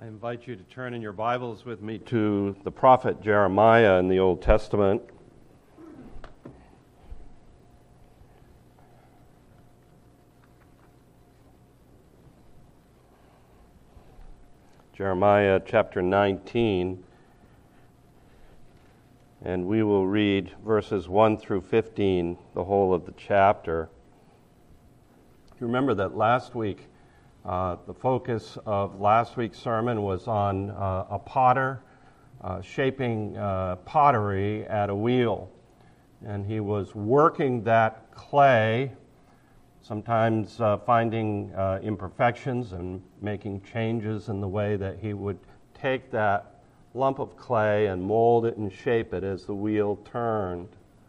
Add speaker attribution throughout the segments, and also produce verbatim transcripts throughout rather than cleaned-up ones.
Speaker 1: I invite you to turn in your Bibles with me to the prophet Jeremiah in the Old Testament. Jeremiah chapter nineteen, and we will read verses one through fifteen, the whole of the chapter. You remember that last week, Uh, the focus of last week's sermon was on uh, a potter uh, shaping uh, pottery at a wheel. And he was working that clay, sometimes uh, finding uh, imperfections and making changes in the way that he would take that lump of clay and mold it and shape it as the wheel turned.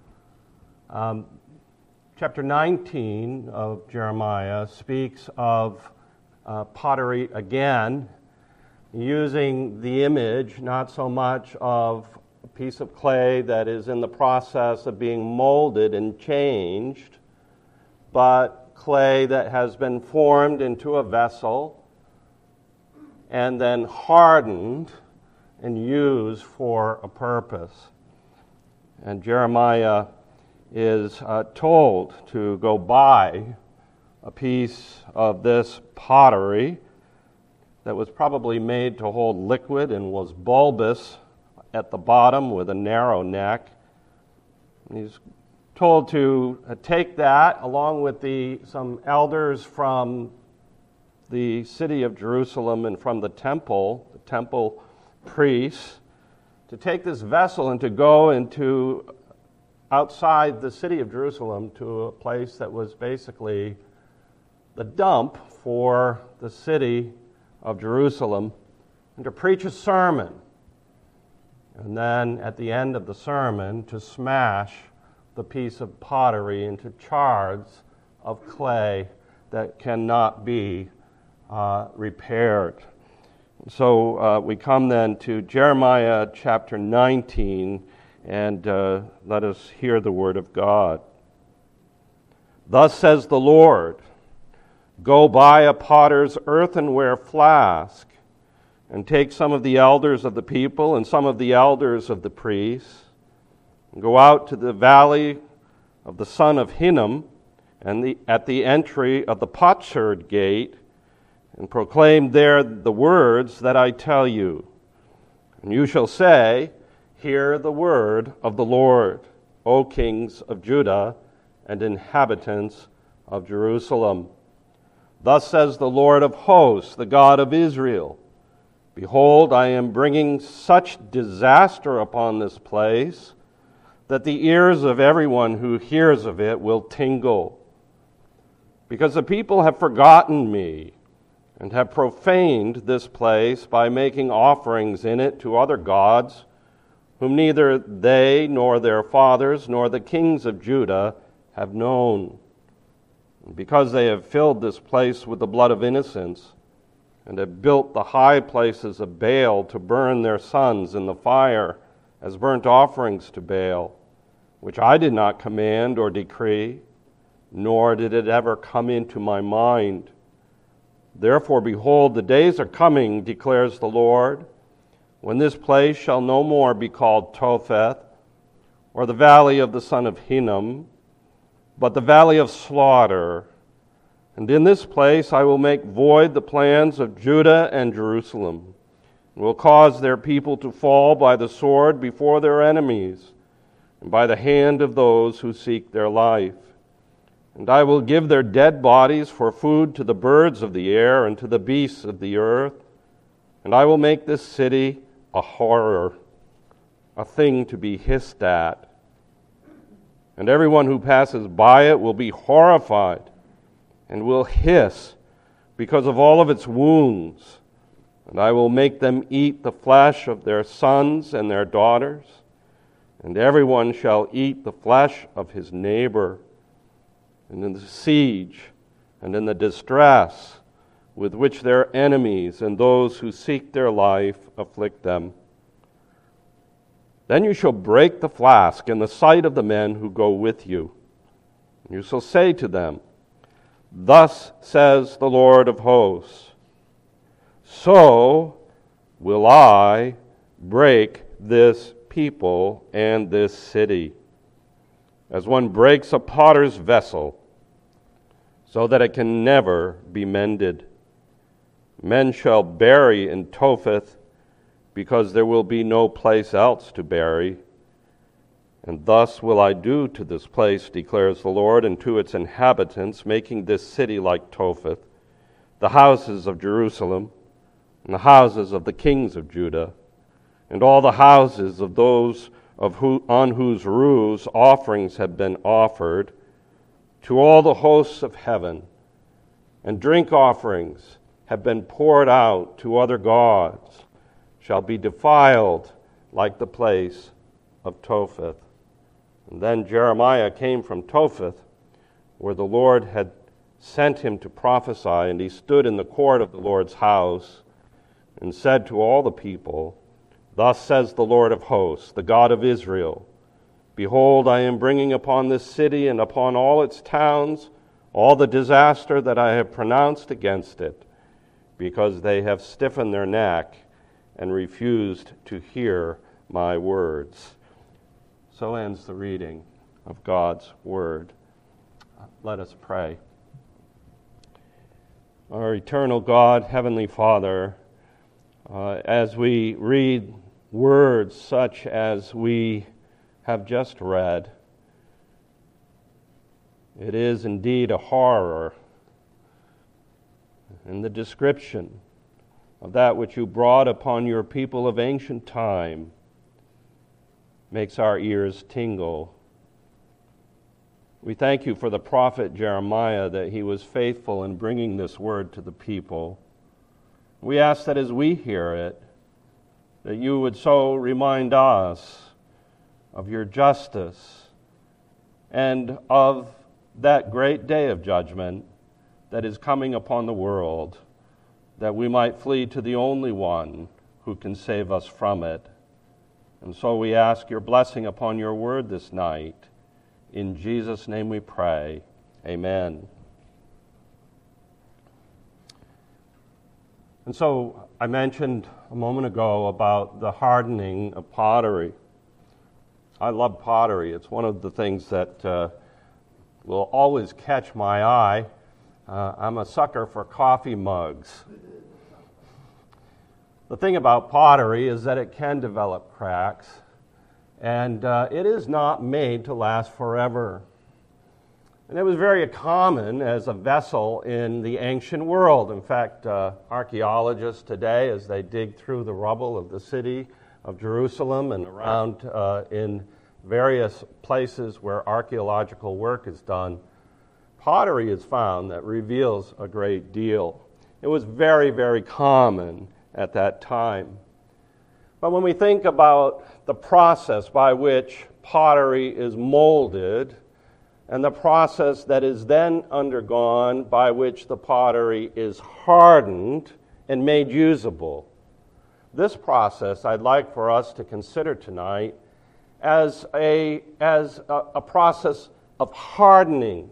Speaker 1: Um, chapter nineteen of Jeremiah speaks of Uh, pottery again, using the image not so much of a piece of clay that is in the process of being molded and changed, but clay that has been formed into a vessel and then hardened and used for a purpose. And Jeremiah is uh, told to go buy a piece of this pottery that was probably made to hold liquid and was bulbous at the bottom with a narrow neck. And he's told to take that along with the some elders from the city of Jerusalem and from the temple, the temple priests, to take this vessel and to go into outside the city of Jerusalem to a place that was basically the dump for the city of Jerusalem, and to preach a sermon. And then at the end of the sermon, to smash the piece of pottery into shards of clay that cannot be uh, repaired. So uh, we come then to Jeremiah chapter nineteen, and uh, let us hear the word of God. Thus says the Lord, go buy a potter's earthenware flask, and take some of the elders of the people and some of the elders of the priests, and go out to the valley of the son of Hinnom, and the, at the entry of the potsherd gate, and proclaim there the words that I tell you. And you shall say, hear the word of the Lord, O kings of Judah and inhabitants of Jerusalem. Thus says the Lord of hosts, the God of Israel, behold, I am bringing such disaster upon this place that the ears of everyone who hears of it will tingle. Because the people have forgotten me and have profaned this place by making offerings in it to other gods, whom neither they nor their fathers nor the kings of Judah have known. Because they have filled this place with the blood of innocents, and have built the high places of Baal to burn their sons in the fire as burnt offerings to Baal, which I did not command or decree, nor did it ever come into my mind. Therefore, behold, the days are coming, declares the Lord, when this place shall no more be called Topheth, or the valley of the son of Hinnom, but the valley of slaughter. And in this place I will make void the plans of Judah and Jerusalem, and will cause their people to fall by the sword before their enemies, and by the hand of those who seek their life. And I will give their dead bodies for food to the birds of the air and to the beasts of the earth, and I will make this city a horror, a thing to be hissed at. And everyone who passes by it will be horrified and will hiss because of all of its wounds. And I will make them eat the flesh of their sons and their daughters, and everyone shall eat the flesh of his neighbor. And in the siege and in the distress with which their enemies and those who seek their life afflict them. Then you shall break the flask in the sight of the men who go with you. You shall say to them, thus says the Lord of hosts, so will I break this people and this city, as one breaks a potter's vessel, so that it can never be mended. Men shall bury in Topheth, because there will be no place else to bury. And thus will I do to this place, declares the Lord, and to its inhabitants, making this city like Topheth, the houses of Jerusalem, and the houses of the kings of Judah, and all the houses of those of who, on whose roofs offerings have been offered, to all the hosts of heaven, and drink offerings have been poured out to other gods, shall be defiled like the place of Topheth. And then Jeremiah came from Topheth, where the Lord had sent him to prophesy, and he stood in the court of the Lord's house, and said to all the people, Thus says the Lord of hosts, the God of Israel, Behold, I am bringing upon this city and upon all its towns all the disaster that I have pronounced against it, because they have stiffened their neck and refused to hear my words. So ends the reading of God's word. Let us pray. Our eternal God, Heavenly Father, uh, as we read words such as we have just read, it is indeed a horror in the description of that which you brought upon your people of ancient time makes our ears tingle. We thank you for the prophet Jeremiah, that he was faithful in bringing this word to the people. We ask that as we hear it, that you would so remind us of your justice and of that great day of judgment that is coming upon the world, that we might flee to the only one who can save us from it. And so we ask your blessing upon your word this night. In Jesus' name we pray. Amen. And so I mentioned a moment ago about the hardening of pottery. I love pottery. It's one of the things that uh, will always catch my eye. Uh, I'm a sucker for coffee mugs. The thing about pottery is that it can develop cracks, and uh, it is not made to last forever. And it was very common as a vessel in the ancient world. In fact, uh, archaeologists today, as they dig through the rubble of the city of Jerusalem and around uh, in various places where archaeological work is done, pottery is found that reveals a great deal. It was very, very common at that time. But when we think about the process by which pottery is molded and the process that is then undergone by which the pottery is hardened and made usable, this process I'd like for us to consider tonight as a, as a, a process of hardening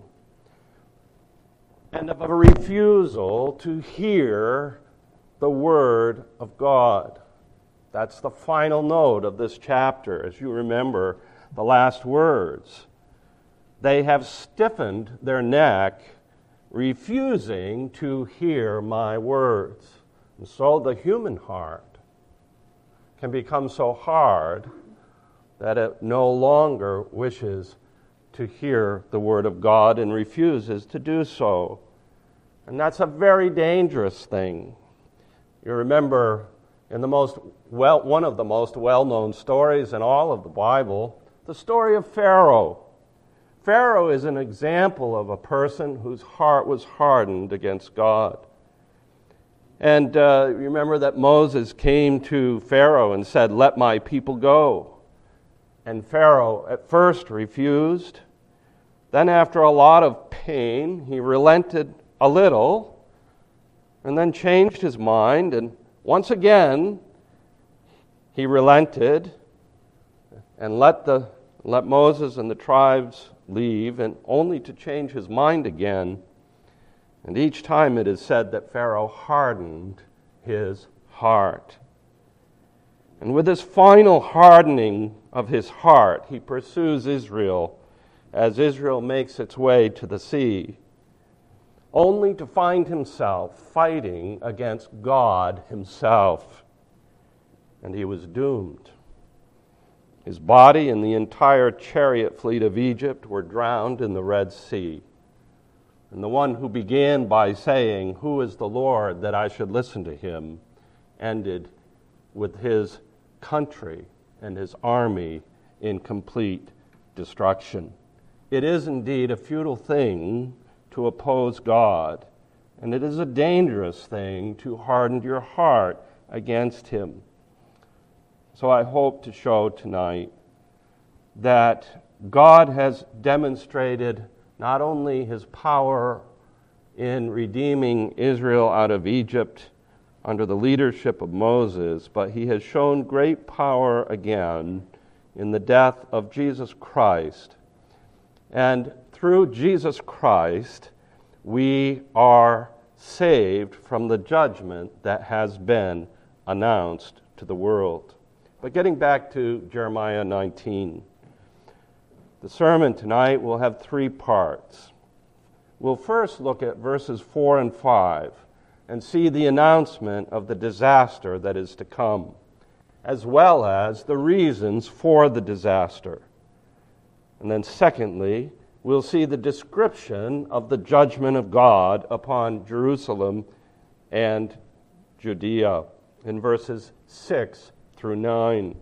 Speaker 1: and of a refusal to hear the Word of God. That's the final note of this chapter, as you remember the last words. They have stiffened their neck, refusing to hear my words. And so the human heart can become so hard that it no longer wishes to hear the Word of God and refuses to do so. And that's a very dangerous thing. You remember in the most well, one of the most well-known stories in all of the Bible, the story of Pharaoh. Pharaoh is an example of a person whose heart was hardened against God. And uh, you remember that Moses came to Pharaoh and said, "Let my people go." And Pharaoh at first refused. Then after a lot of pain, he relented a little, and then changed his mind, and once again he relented and let the let Moses and the tribes leave, and only to change his mind again. And each time it is said that Pharaoh hardened his heart. And with this final hardening of his heart, he pursues Israel as Israel makes its way to the sea, only to find himself fighting against God himself. And he was doomed. His body and the entire chariot fleet of Egypt were drowned in the Red Sea. And the one who began by saying, "Who is the Lord that I should listen to him?" ended with his country and his army in complete destruction. It is indeed a futile thing to oppose God, and it is a dangerous thing to harden your heart against him. So I hope to show tonight that God has demonstrated not only his power in redeeming Israel out of Egypt under the leadership of Moses, but he has shown great power again in the death of Jesus Christ. And through Jesus Christ, we are saved from the judgment that has been announced to the world. But getting back to Jeremiah nineteen, the sermon tonight will have three parts. We'll first look at verses four and five and see the announcement of the disaster that is to come, as well as the reasons for the disaster. And then secondly, we'll see the description of the judgment of God upon Jerusalem and Judea in verses six through nine.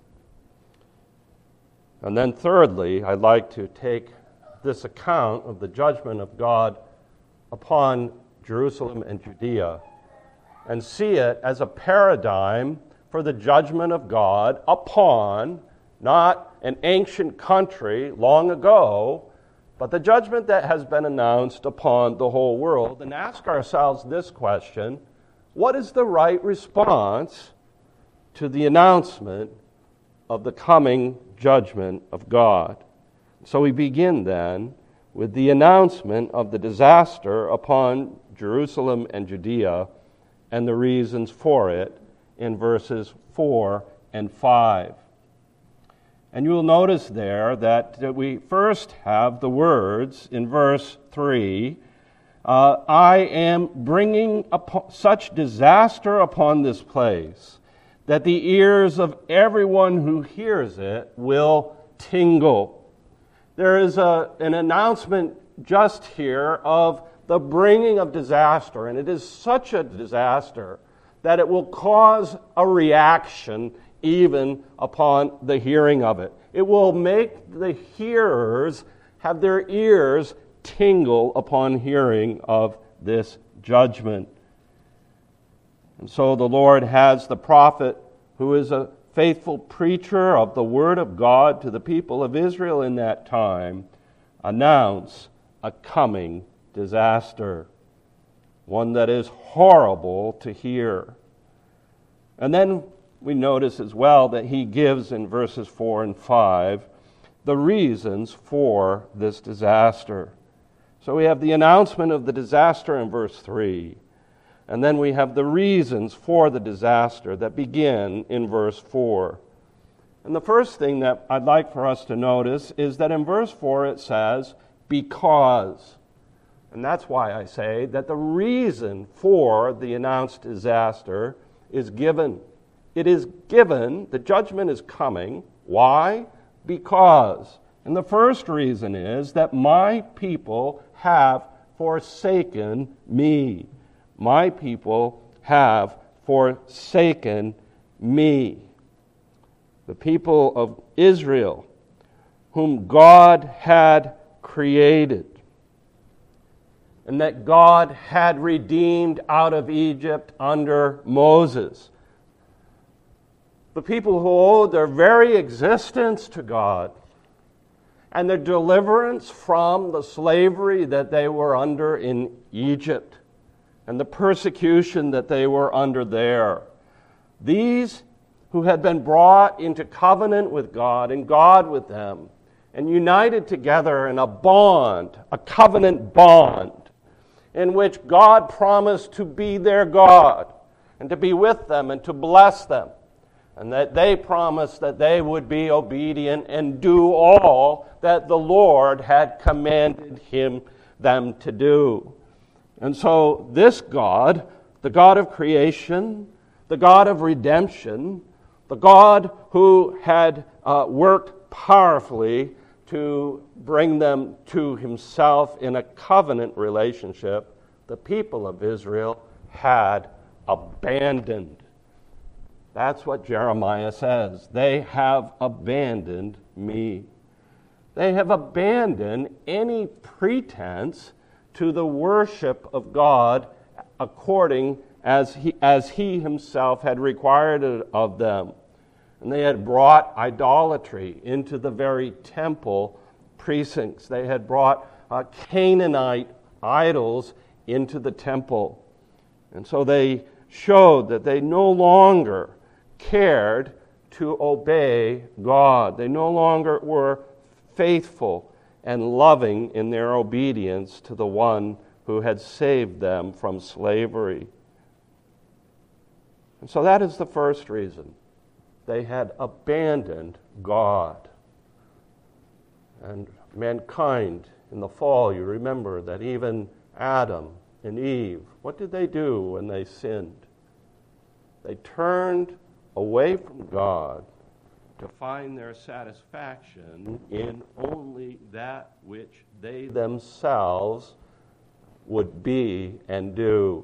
Speaker 1: And then thirdly, I'd like to take this account of the judgment of God upon Jerusalem and Judea and see it as a paradigm for the judgment of God upon not an ancient country long ago, but the judgment that has been announced upon the whole world, and ask ourselves this question: what is the right response to the announcement of the coming judgment of God? So we begin then with the announcement of the disaster upon Jerusalem and Judea and the reasons for it in verses four and five. And you will notice there that we first have the words in verse three, uh, I am bringing upon such disaster upon this place that the ears of everyone who hears it will tingle. There is a, an announcement just here of the bringing of disaster, and it is such a disaster that it will cause a reaction even upon the hearing of it. It will make the hearers have their ears tingle upon hearing of this judgment. And so the Lord has the prophet, who is a faithful preacher of the word of God to the people of Israel in that time, announce a coming disaster, one that is horrible to hear. And then we notice as well that he gives in verses four and five the reasons for this disaster. So we have the announcement of the disaster in verse three, and then we have the reasons for the disaster that begin in verse four. And the first thing that I'd like for us to notice is that in verse four it says, because. And that's why I say that the reason for the announced disaster is given. It is given, the judgment is coming. Why? Because. And the first reason is that my people have forsaken me. My people have forsaken me. The people of Israel, whom God had created, and that God had redeemed out of Egypt under Moses. The people who owed their very existence to God and their deliverance from the slavery that they were under in Egypt and the persecution that they were under there. These who had been brought into covenant with God and God with them and united together in a bond, a covenant bond, in which God promised to be their God and to be with them and to bless them, and that they promised that they would be obedient and do all that the Lord had commanded him them to do. And so this God, the God of creation, the God of redemption, the God who had uh, worked powerfully to bring them to himself in a covenant relationship, the people of Israel had abandoned. That's what Jeremiah says. They have abandoned me. They have abandoned any pretense to the worship of God according as he, as he himself had required it of them. And they had brought idolatry into the very temple precincts. They had brought uh, Canaanite idols into the temple. And so they showed that they no longer cared to obey God. They no longer were faithful and loving in their obedience to the one who had saved them from slavery. And so that is the first reason. They had abandoned God. And mankind in the fall, you remember that even Adam and Eve, what did they do when they sinned? They turned away from God to find their satisfaction in only that which they themselves would be and do.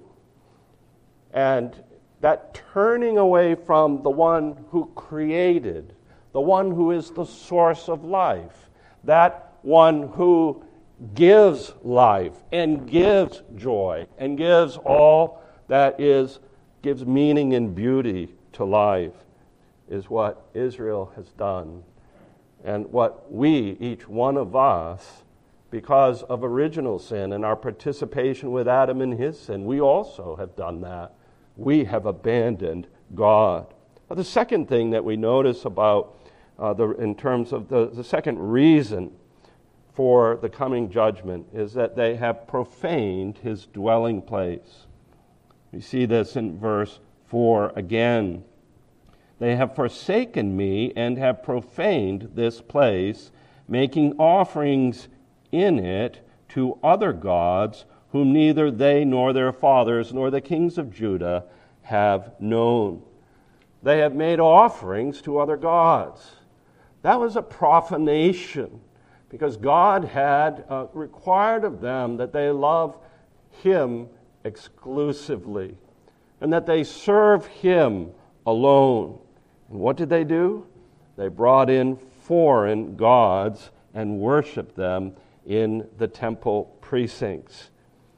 Speaker 1: And that turning away from the one who created, the one who is the source of life, that one who gives life and gives joy and gives all that is, gives meaning and beauty to life, is what Israel has done. And what we, each one of us, because of original sin and our participation with Adam in his sin, we also have done that. We have abandoned God. Now, the second thing that we notice about, uh, the, in terms of the, the second reason for the coming judgment, is that they have profaned his dwelling place. We see this in verse four again. They have forsaken me and have profaned this place, making offerings in it to other gods, whom neither they nor their fathers nor the kings of Judah have known. They have made offerings to other gods. That was a profanation, because God had uh, required of them that they love him exclusively and that they serve him alone. And what did they do? They brought in foreign gods and worshiped them in the temple precincts.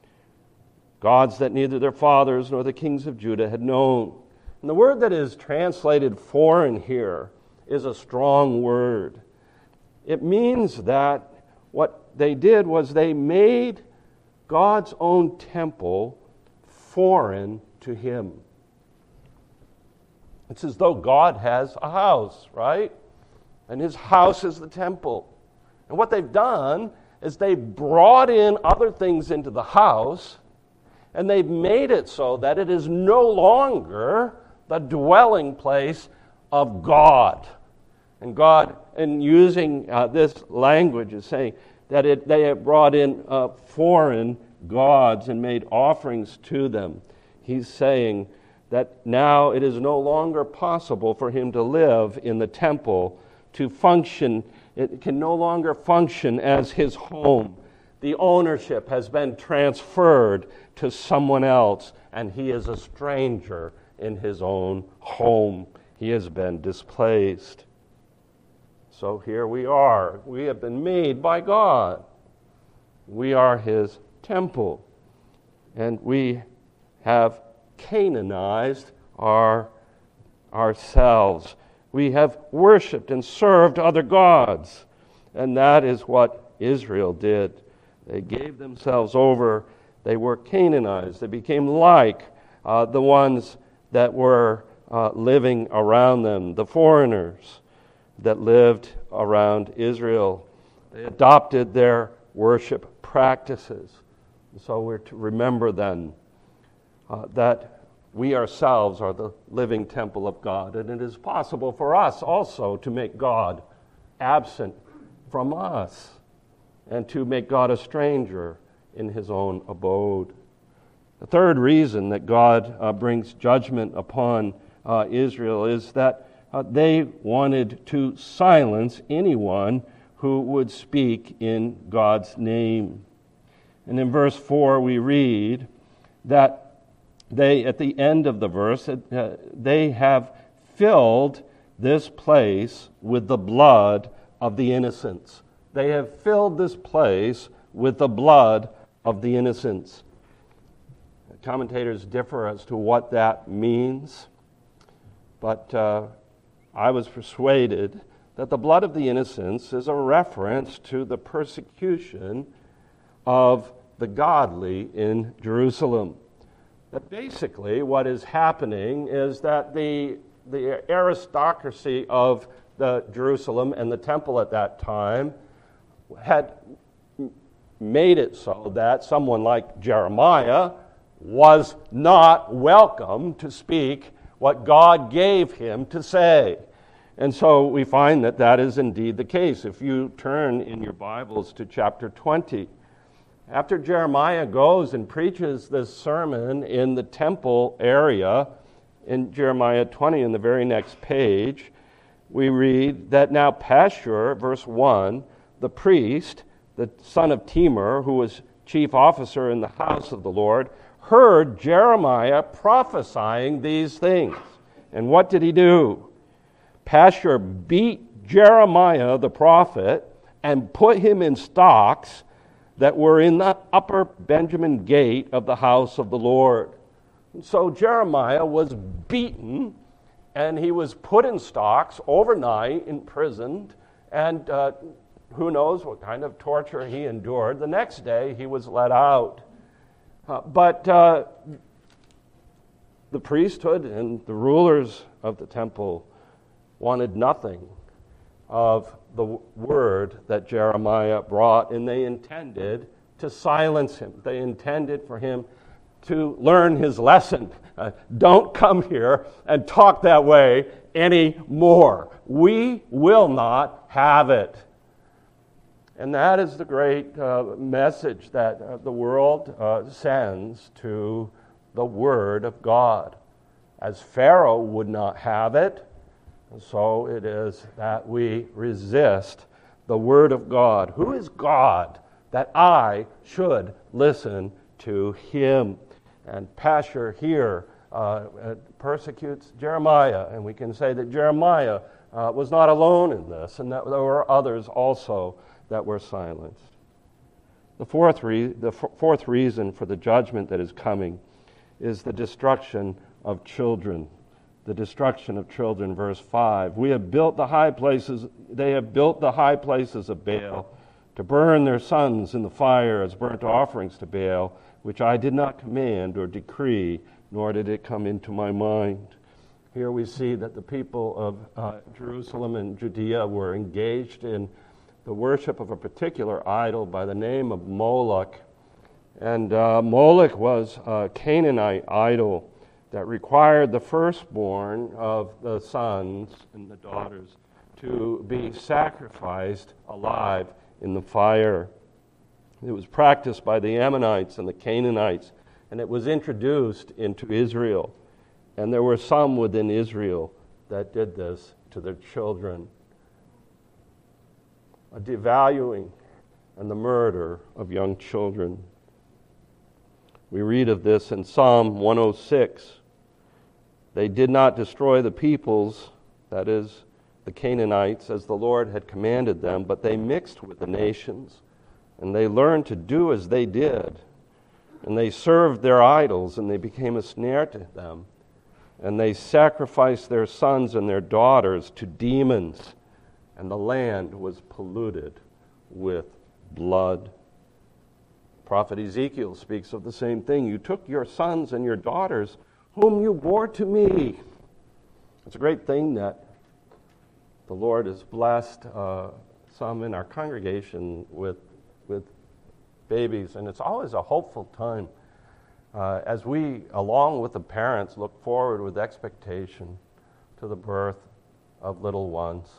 Speaker 1: Gods that neither their fathers nor the kings of Judah had known. And the word that is translated foreign here is a strong word. It means that what they did was they made God's own temple foreign to him. It's as though God has a house, right? And his house is the temple. And what they've done is they brought in other things into the house, and they've made it so that it is no longer the dwelling place of God. And God, in using uh, this language, is saying that it, they have brought in uh, foreign gods and made offerings to them. He's saying that now it is no longer possible for him to live in the temple, to function. It can no longer function as his home. The ownership has been transferred to someone else, and he is a stranger in his own home. He has been displaced. So here we are. We have been made by God. We are his temple. And we have Canaanized our, ourselves. We have worshipped and served other gods. And that is what Israel did. They gave themselves over. They were Canaanized. They became like uh, the ones that were uh, living around them, the foreigners that lived around Israel. They adopted their worship practices. So we're to remember then uh, that we ourselves are the living temple of God, and it is possible for us also to make God absent from us and to make God a stranger in his own abode. The third reason that God uh, brings judgment upon uh, Israel is that uh, they wanted to silence anyone who would speak in God's name. And in verse four we read that they, at the end of the verse, uh, they have filled this place with the blood of the innocents. They have filled this place with the blood of the innocents. Commentators differ as to what that means, but uh, I was persuaded that the blood of the innocents is a reference to the persecution of the godly in Jerusalem. That basically what is happening is that the, the aristocracy of the Jerusalem and the temple at that time had made it so that someone like Jeremiah was not welcome to speak what God gave him to say. And so we find that that is indeed the case. If you turn in your Bibles to chapter twenty, after Jeremiah goes and preaches this sermon in the temple area, in Jeremiah twenty, in the very next page, we read that now Pashur, verse one, the priest, the son of Timur, who was chief officer in the house of the Lord, heard Jeremiah prophesying these things. And what did he do? Pashur beat Jeremiah the prophet and put him in stocks that were in the upper Benjamin gate of the house of the Lord. And so Jeremiah was beaten, and he was put in stocks overnight, imprisoned, and uh, who knows what kind of torture he endured. The next day he was let out. Uh, but uh, the priesthood and the rulers of the temple wanted nothing of the word that Jeremiah brought, and they intended to silence him. They intended for him to learn his lesson. Uh, don't come here and talk that way anymore. We will not have it. And that is the great uh, message that uh, the world uh, sends to the Word of God. As Pharaoh would not have it, so it is that we resist the Word of God. Who is God that I should listen to him? And Pashur here uh, persecutes Jeremiah, and we can say that Jeremiah uh, was not alone in this, and that there were others also that were silenced. The fourth, re- the f- fourth reason for the judgment that is coming is the destruction of children. The destruction of children, verse five. We have built the high places, they have built the high places of Baal to burn their sons in the fire as burnt offerings to Baal, which I did not command or decree, nor did it come into my mind. Here we see that the people of uh, Jerusalem and Judea were engaged in the worship of a particular idol by the name of Moloch. And uh, Moloch was a Canaanite idol that required the firstborn of the sons and the daughters to be sacrificed alive in the fire. It was practiced by the Ammonites and the Canaanites, and it was introduced into Israel. And there were some within Israel that did this to their children. A devaluing and the murder of young children. We read of this in Psalm one oh six. They did not destroy the peoples, that is, the Canaanites, as the Lord had commanded them, but they mixed with the nations, and they learned to do as they did. And they served their idols, and they became a snare to them. And they sacrificed their sons and their daughters to demons, and the land was polluted with blood. Prophet Ezekiel speaks of the same thing. You took your sons and your daughters, whom you bore to me. It's a great thing that the Lord has blessed uh, some in our congregation with, with babies, and it's always a hopeful time uh, as we, along with the parents, look forward with expectation to the birth of little ones.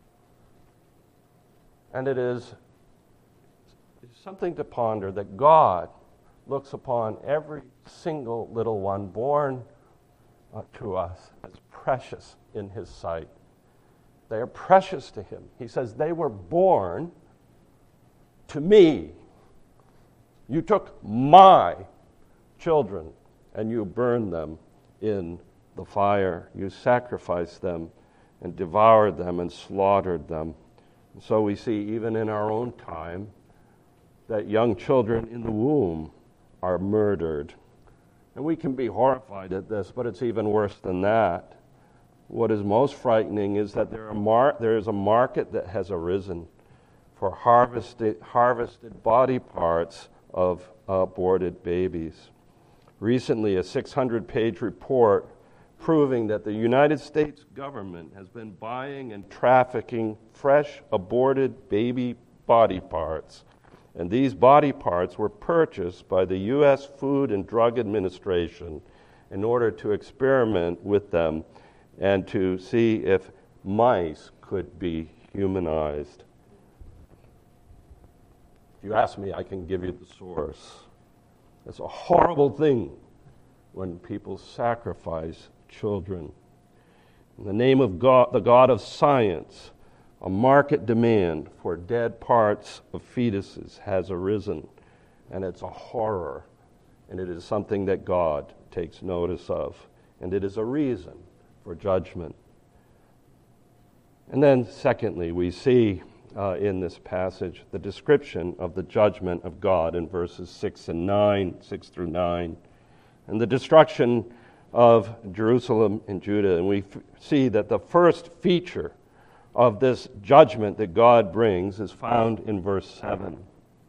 Speaker 1: And it is something to ponder that God looks upon every single little one born uh, to us as precious in his sight. They are precious to him. He says, they were born to me. You took my children and you burned them in the fire. You sacrificed them and devoured them and slaughtered them. And so we see even in our own time that young children in the womb are murdered. And we can be horrified at this, but it's even worse than that. What is most frightening is that there, are mar- there is a market that has arisen for harvested, harvested body parts of aborted babies. Recently, a six hundred page report proving that the United States government has been buying and trafficking fresh aborted baby body parts. And these body parts were purchased by the U S Food and Drug Administration in order to experiment with them and to see if mice could be humanized. If you ask me, I can give you the source. It's a horrible thing when people sacrifice children. In the name of God, the God of science, a market demand for dead parts of fetuses has arisen, and it's a horror, and it is something that God takes notice of, and it is a reason for judgment. And then, secondly, we see uh, in this passage the description of the judgment of God in verses six and nine, six through nine, and the destruction of Jerusalem and Judah. And we f- see that the first feature of this judgment that God brings is found in verse seven.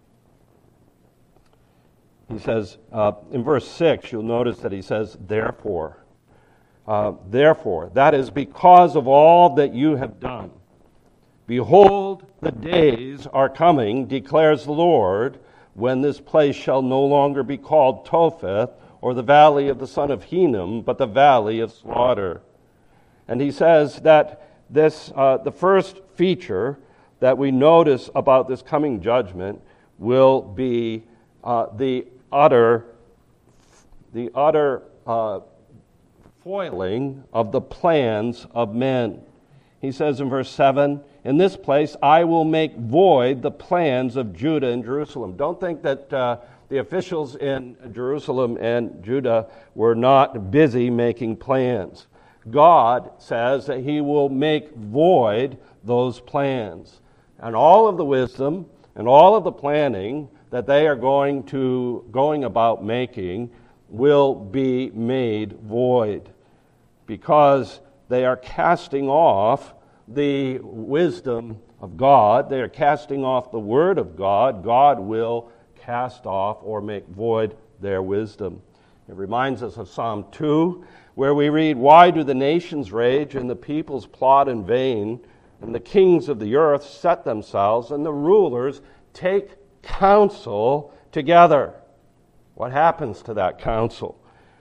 Speaker 1: He says, uh, in verse six, you'll notice that he says, therefore. Uh, therefore, that is because of all that you have done. Behold, the days are coming, declares the Lord, when this place shall no longer be called Topheth, or the valley of the son of Hinnom, but the valley of slaughter. And he says that this, uh, the first feature that we notice about this coming judgment will be uh, the utter, the utter uh, foiling of the plans of men. He says in verse seven, in this place I will make void the plans of Judah and Jerusalem. Don't think that uh, the officials in Jerusalem and Judah were not busy making plans. God says that he will make void those plans. And all of the wisdom and all of the planning that they are going to going about making will be made void, because they are casting off the wisdom of God. They are casting off the word of God. God will cast off or make void their wisdom. It reminds us of Psalm two, where we read, why do the nations rage and the peoples plot in vain, and the kings of the earth set themselves, and the rulers take counsel together? What happens to that counsel?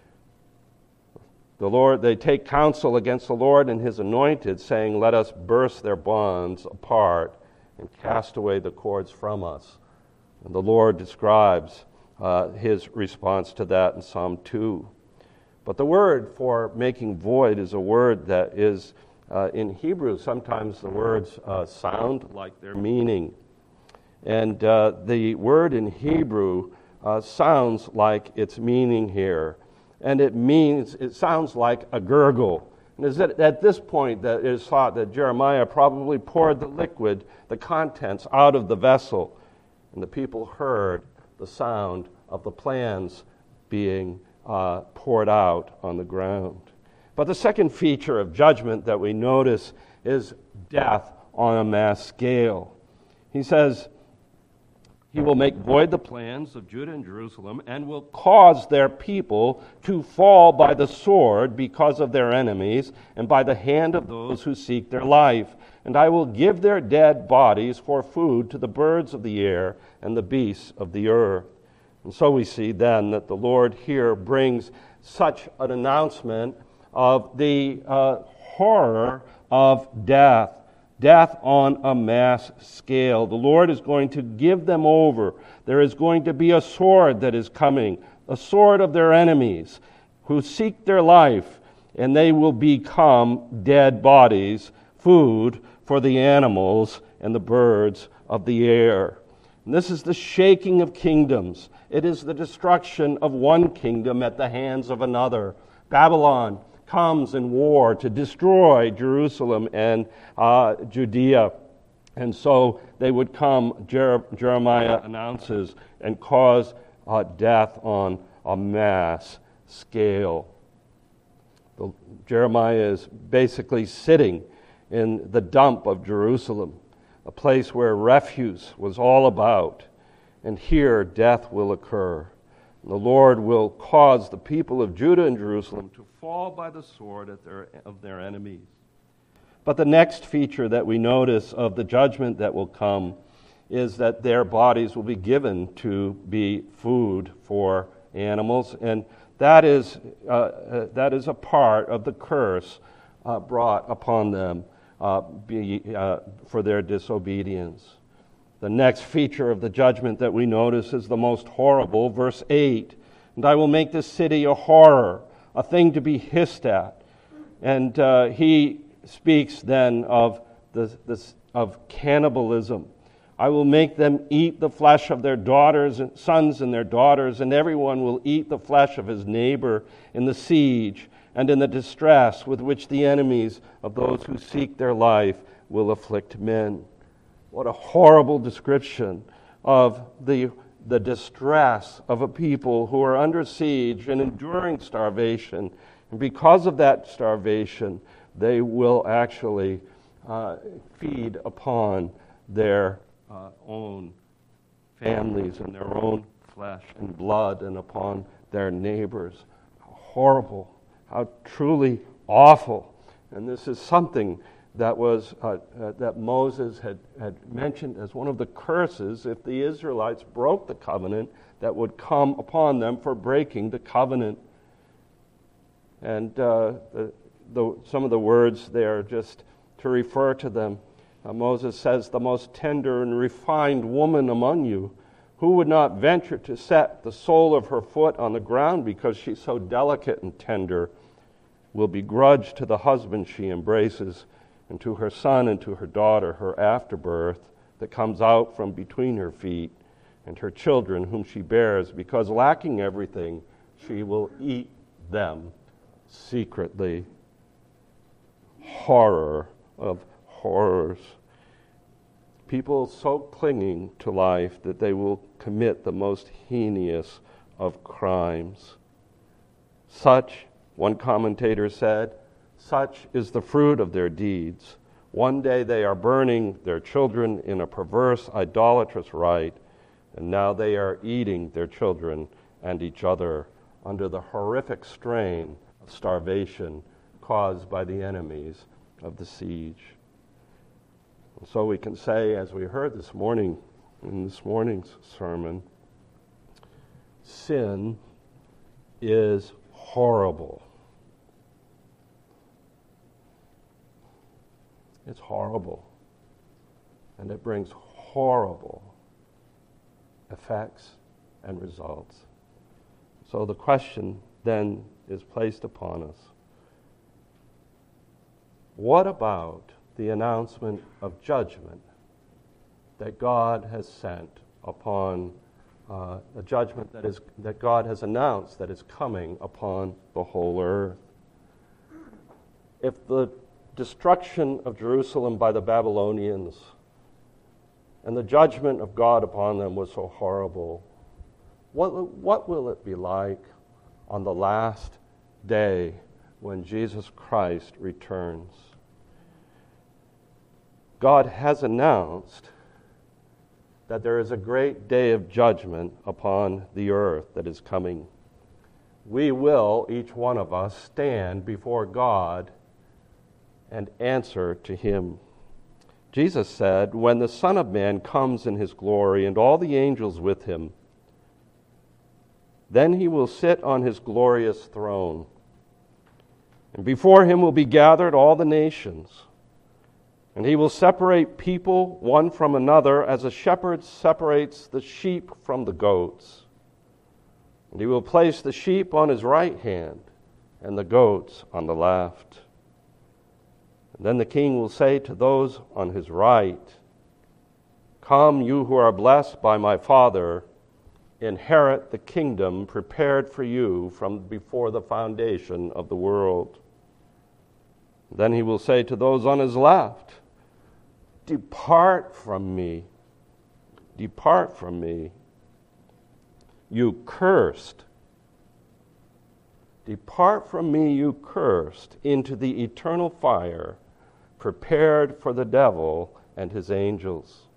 Speaker 1: The Lord, they take counsel against the Lord and his anointed, saying, let us burst their bonds apart and cast away the cords from us. And the Lord describes uh, his response to that in Psalm two. But the word for making void is a word that is, uh, in Hebrew, sometimes the words uh, sound like their meaning. And uh, the word in Hebrew uh, sounds like its meaning here. And it means, it sounds like a gurgle. And it's at, at this point that it is thought that Jeremiah probably poured the liquid, the contents, out of the vessel. And the people heard the sound of the plans being uh, poured out on the ground. But the second feature of judgment that we notice is death on a mass scale. He says, he will make void the plans of Judah and Jerusalem and will cause their people to fall by the sword because of their enemies and by the hand of those who seek their life. And I will give their dead bodies for food to the birds of the air and the beasts of the earth. And so we see then that the Lord here brings such an announcement of the uh, horror of death, death on a mass scale. The Lord is going to give them over. There is going to be a sword that is coming, a sword of their enemies who seek their life, and they will become dead bodies, food for the animals and the birds of the air. And this is the shaking of kingdoms. It is the destruction of one kingdom at the hands of another. Babylon comes in war to destroy Jerusalem and uh, Judea. And so they would come, Jer- Jeremiah announces, and cause uh, death on a mass scale. The, Jeremiah is basically sitting in the dump of Jerusalem, a place where refuse was all about. And here death will occur. And the Lord will cause the people of Judah and Jerusalem to fall by the sword at their, of their enemies. But the next feature that we notice of the judgment that will come is that their bodies will be given to be food for animals. And that is, uh, uh, that is a part of the curse uh, brought upon them uh, be, uh, for their disobedience. The next feature of the judgment that we notice is the most horrible, verse eight. And I will make this city a horror, a thing to be hissed at. And uh, he speaks then of the, this, of cannibalism. I will make them eat the flesh of their daughters and sons and their daughters, and everyone will eat the flesh of his neighbor in the siege and in the distress with which the enemies of those who seek their life will afflict men. What a horrible description of the, the distress of a people who are under siege and enduring starvation. And because of that starvation, they will actually uh, feed upon their uh, own families and their own flesh and blood and upon their neighbors. How horrible, how truly awful. And this is something that was uh, uh, that Moses had, had mentioned as one of the curses if the Israelites broke the covenant that would come upon them for breaking the covenant. And uh, the, the, some of the words there just to refer to them. Uh, Moses says, the most tender and refined woman among you, who would not venture to set the sole of her foot on the ground because she's so delicate and tender, will begrudge to the husband she embraces, and to her son and to her daughter her afterbirth that comes out from between her feet, and her children whom she bears, because lacking everything, she will eat them secretly. Horror of horrors. People so clinging to life that they will commit the most heinous of crimes. Such, one commentator said, such is the fruit of their deeds. One day they are burning their children in a perverse, idolatrous rite, and now they are eating their children and each other under the horrific strain of starvation caused by the enemies of the siege. And so we can say, as we heard this morning in this morning's sermon, sin is horrible. It's horrible, and it brings horrible effects and results. So the question then is placed upon us. What about the announcement of judgment that God has sent upon uh, a judgment that is that God has announced that is coming upon the whole earth? If the destruction of Jerusalem by the Babylonians and the judgment of God upon them was so horrible, what, what will it be like on the last day when Jesus Christ returns? God has announced that there is a great day of judgment upon the earth that is coming. We will, each one of us, stand before God and answer to him. Jesus said, when the Son of Man comes in his glory and all the angels with him, Then he will sit on his glorious throne. And before him will be gathered all the nations. And he will separate people one from another as a shepherd separates the sheep from the goats. And he will place the sheep on his right hand and the goats on the left. And then the king will say to those on his right, "Come, you who are blessed by my Father, inherit the kingdom prepared for you from before the foundation of the world." Then he will say to those on his left, "Depart from me, depart from me, you cursed. Depart from me, you cursed, into the eternal fire prepared for the devil and his angels."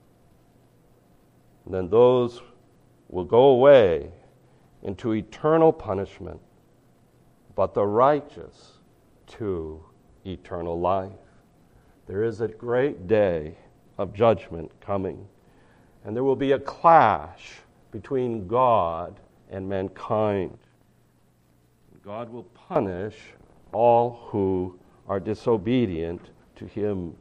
Speaker 1: And then those will go away into eternal punishment, but the righteous to eternal life. There is a great day of judgment coming, and there will be a clash between God and mankind. God will punish all who are disobedient to him.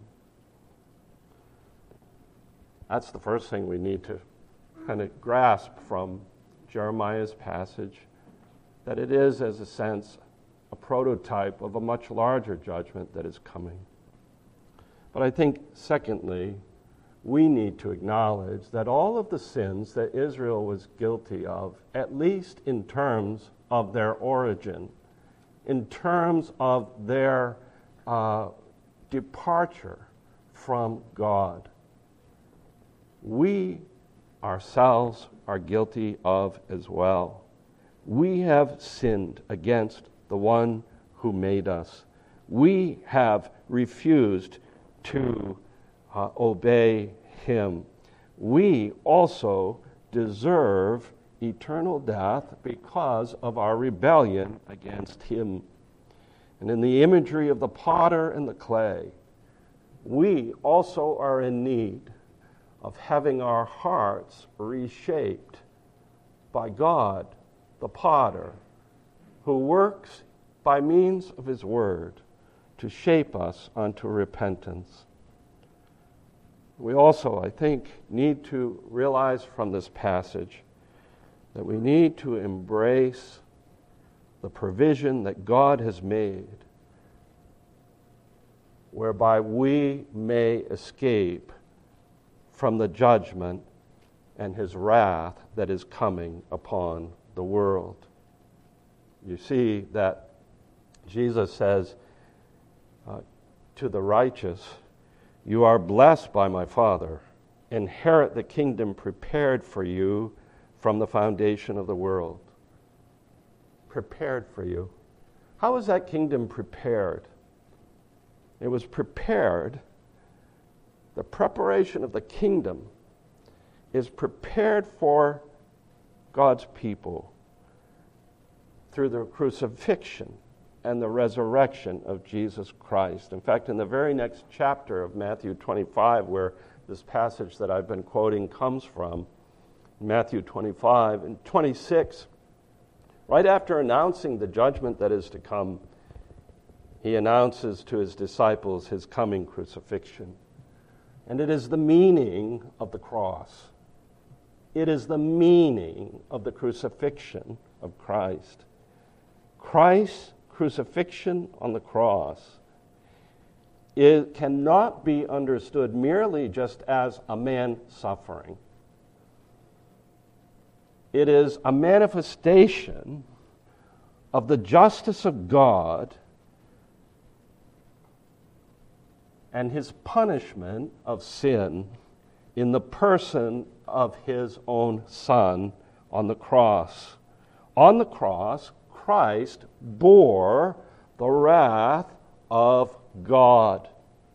Speaker 1: That's the first thing we need to kind of grasp from Jeremiah's passage, that it is, as a sense, a prototype of a much larger judgment that is coming. But I think, secondly, we need to acknowledge that all of the sins that Israel was guilty of, at least in terms of their origin, in terms of their uh, departure from God, we ourselves are guilty of as well. We have sinned against the one who made us. We have refused to uh, obey him. We also deserve eternal death because of our rebellion against him. And in the imagery of the potter and the clay, we also are in need of having our hearts reshaped by God, the potter, who works by means of his word to shape us unto repentance. We also, I think, need to realize from this passage that we need to embrace the provision that God has made whereby we may escape from the judgment and his wrath that is coming upon the world. You see that Jesus says uh, to the righteous, "You are blessed by my Father. Inherit the kingdom prepared for you from the foundation of the world." Prepared for you. How is that kingdom prepared? It was prepared. The preparation of the kingdom is prepared for God's people through the crucifixion and the resurrection of Jesus Christ. In fact, in the very next chapter of Matthew twenty-five, where this passage that I've been quoting comes from, Matthew twenty-five and twenty-six, right after announcing the judgment that is to come, he announces to his disciples his coming crucifixion. And it is the meaning of the cross. It is the meaning of the crucifixion of Christ. Christ's crucifixion on the cross, it cannot be understood merely just as a man suffering. It is a manifestation of the justice of God and his punishment of sin in the person of his own Son on the cross. On the cross, Christ bore the wrath of God.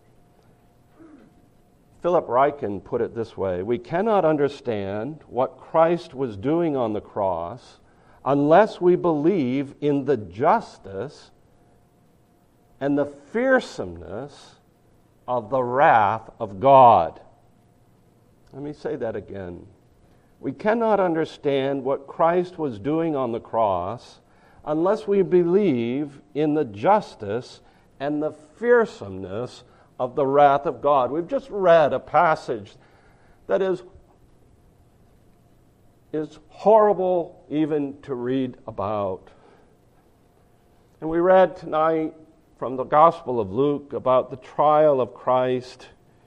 Speaker 1: Philip Ryken put it this way: we cannot understand what Christ was doing on the cross unless we believe in the justice and the fearsomeness of the wrath of God. Let me say that again. We cannot understand what Christ was doing on the cross unless we believe in the justice and the fearsomeness of the wrath of God. We've just read a passage that is, is horrible even to read about. And we read tonight from the Gospel of Luke about the trial of Christ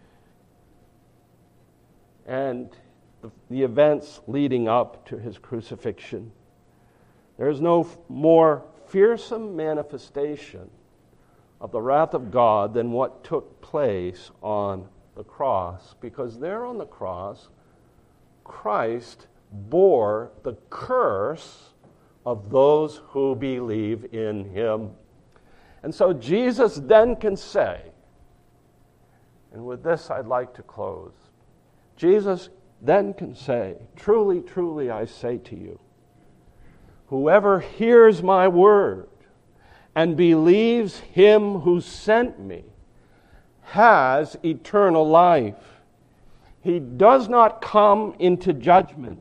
Speaker 1: and the, the events leading up to his crucifixion. There is no f- more fearsome manifestation of the wrath of God than what took place on the cross, because there on the cross, Christ bore the curse of those who believe in him. And so Jesus then can say, and with this I'd like to close, Jesus then can say, truly, truly I say to you, whoever hears my word and believes him who sent me has eternal life. He does not come into judgment,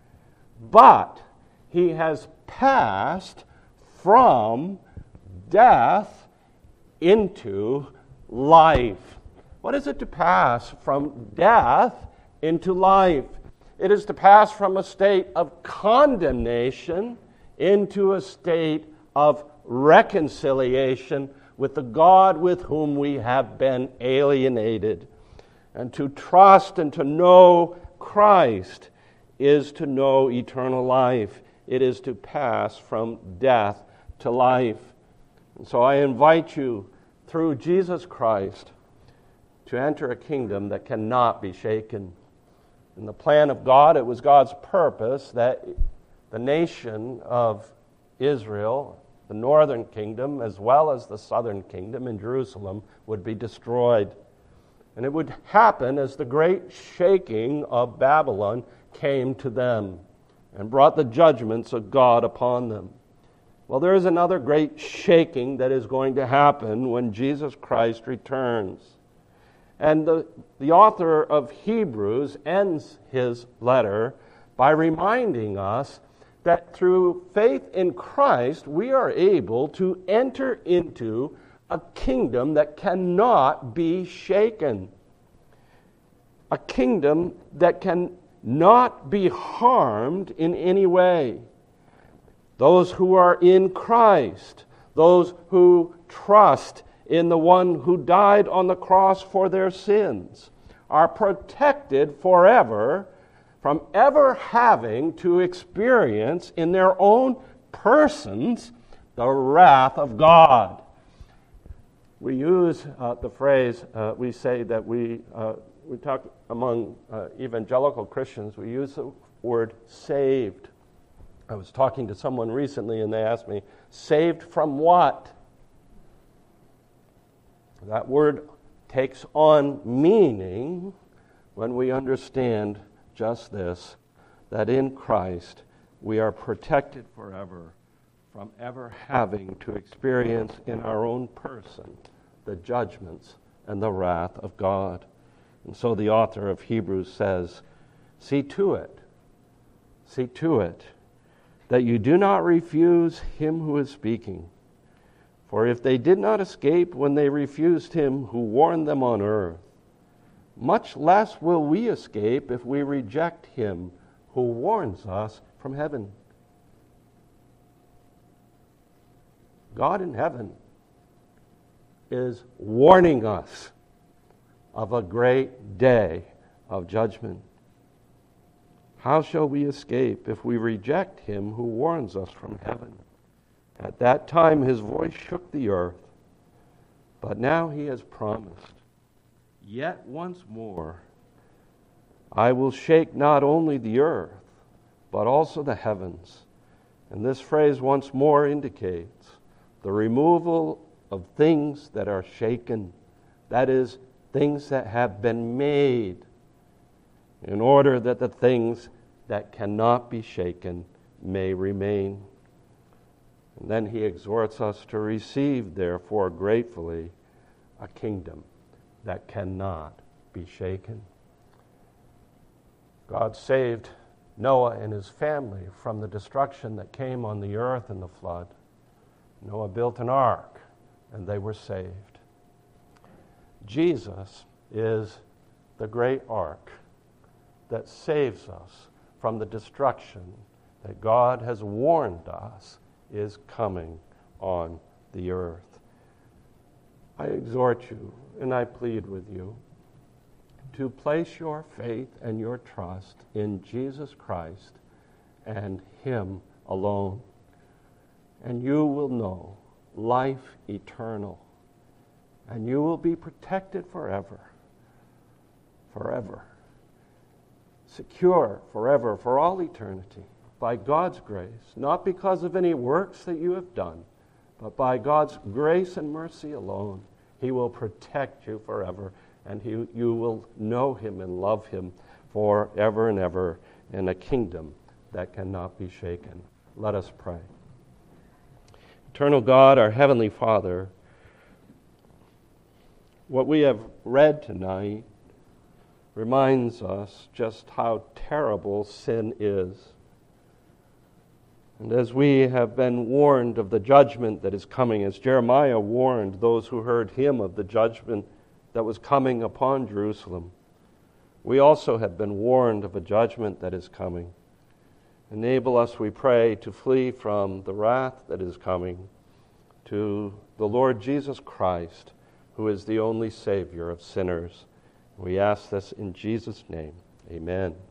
Speaker 1: but he has passed from death into life. What is it to pass from death into life? It is to pass from a state of condemnation into a state of reconciliation with the God with whom we have been alienated. And to trust and to know Christ is to know eternal life. It is to pass from death to life. And so I invite you, through Jesus Christ, to enter a kingdom that cannot be shaken. In the plan of God, it was God's purpose that the nation of Israel, the northern kingdom, as well as the southern kingdom in Jerusalem, would be destroyed. And it would happen as the great shaking of Babylon came to them and brought the judgments of God upon them. Well, there is another great shaking that is going to happen when Jesus Christ returns. And the, the author of Hebrews ends his letter by reminding us that through faith in Christ, we are able to enter into a kingdom that cannot be shaken. A kingdom that can not be harmed in any way. Those who are in Christ, those who trust in the one who died on the cross for their sins, are protected forever from ever having to experience in their own persons the wrath of God. We use uh, the phrase, uh, we say that we, uh, we talk among uh, evangelical Christians, we use the word saved. I was talking to someone recently and they asked me, saved from what? That word takes on meaning when we understand just this, that in Christ we are protected forever from ever having to experience in our own person the judgments and the wrath of God. And so the author of Hebrews says, see to it, see to it, that you do not refuse him who is speaking. For if they did not escape when they refused him who warned them on earth, much less will we escape if we reject him who warns us from heaven. God in heaven is warning us of a great day of judgment. How shall we escape if we reject him who warns us from heaven? At that time his voice shook the earth, but now he has promised, yet once more I will shake not only the earth, but also the heavens. And this phrase once more indicates the removal of things that are shaken, that is, things that have been made, in order that the things that cannot be shaken may remain. And then he exhorts us to receive, therefore, gratefully, a kingdom that cannot be shaken. God saved Noah and his family from the destruction that came on the earth in the flood. Noah built an ark, and they were saved. Jesus is the great ark that saves us from the destruction that God has warned us is coming on the earth. I exhort you, and I plead with you, to place your faith and your trust in Jesus Christ and Him alone, and you will know life eternal, and you will be protected forever, forever, secure forever, for all eternity, by God's grace, not because of any works that you have done, but by God's grace and mercy alone. He will protect you forever, and he, you will know Him and love Him forever and ever in a kingdom that cannot be shaken. Let us pray. Eternal God, our Heavenly Father, what we have read tonight reminds us just how terrible sin is. And as we have been warned of the judgment that is coming, as Jeremiah warned those who heard him of the judgment that was coming upon Jerusalem, we also have been warned of a judgment that is coming. Enable us, we pray, to flee from the wrath that is coming to the Lord Jesus Christ, who is the only Savior of sinners. We ask this in Jesus' name. Amen.